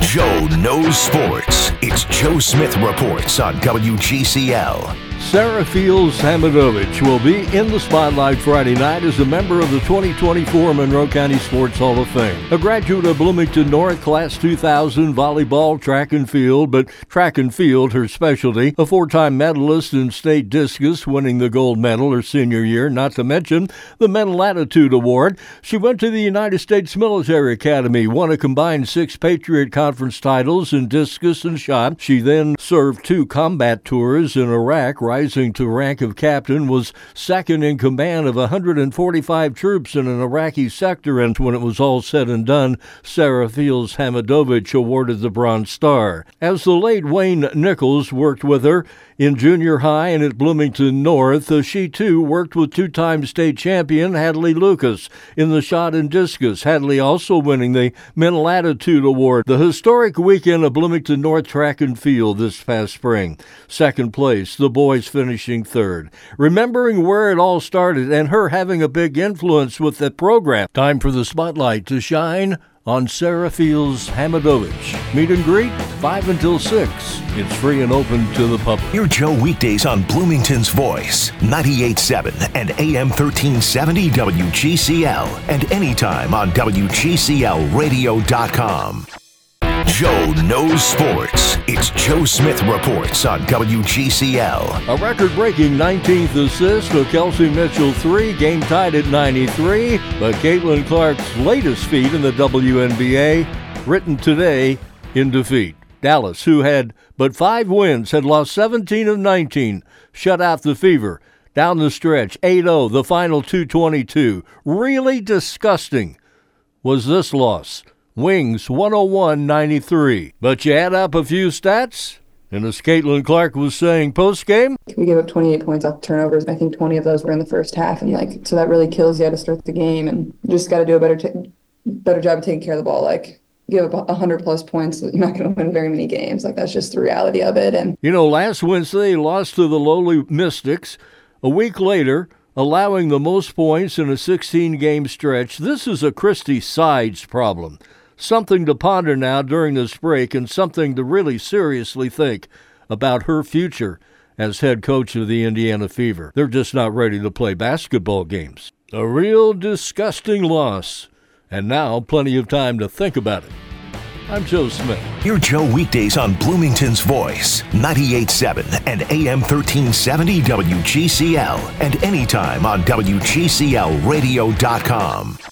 Joe knows sports. It's Joe Smith Reports on WGCL. Sarah Fields-Hamidovich will be in the spotlight Friday night as a member of the 2024 Monroe County Sports Hall of Fame. A graduate of Bloomington North Class 2000 volleyball, track and field, but track and field her specialty. A four-time medalist in state discus, winning the gold medal her senior year, not to mention the Mental Attitude Award. She went to the United States Military Academy, won a combined 6 Patriot Conference titles in discus and shot. She then served 2 combat tours in Iraq, rising to rank of captain, was second in command of 145 troops in an Iraqi sector, and when it was all said and done, Sarah Fields-Hamidovich awarded the Bronze Star. As the late Wayne Nichols worked with her in junior high and at Bloomington North, she too worked with 2-time state champion Hadley Lucas in the shot and discus, Hadley also winning the Mental Attitude Award. The historic weekend of Bloomington North track and field this past spring. Second place, the boys finishing third. Remembering where it all started and her having a big influence with the program. Time for the spotlight to shine on Sarah Fields-Hamidovich. Meet and greet, 5 until 6. It's free and open to the public. Hear Joe weekdays on Bloomington's Voice, 98.7 and AM 1370 WGCL, and anytime on WGCLradio.com. Joe knows sports. It's Joe Smith Reports on WGCL. A record-breaking 19th assist to Kelsey Mitchell 3, game tied at 93, but Caitlin Clark's latest feat in the WNBA, written today in defeat. Dallas, who had but 5 wins, had lost 17 of 19, shut out the Fever. Down the stretch, 8-0, the final 222. Really disgusting was this loss. Wings 101-93. But you add up a few stats, and as Caitlin Clark was saying post-game, we gave up 28 points off turnovers. I think 20 of those were in the first half, and so that really kills you to start the game, and you just got to do a better job of taking care of the ball. Give up 100+ points, you're not going to win very many games. That's just the reality of it. And last Wednesday, lost to the lowly Mystics. A week later, allowing the most points in a 16-game stretch. This is a Christy Sides problem. Something to ponder now during this break, and something to really seriously think about her future as head coach of the Indiana Fever. They're just not ready to play basketball games. A real disgusting loss, and now plenty of time to think about it. I'm Joe Smith. Hear Joe weekdays on Bloomington's Voice, 98.7 and AM 1370 WGCL, and anytime on WGCLradio.com.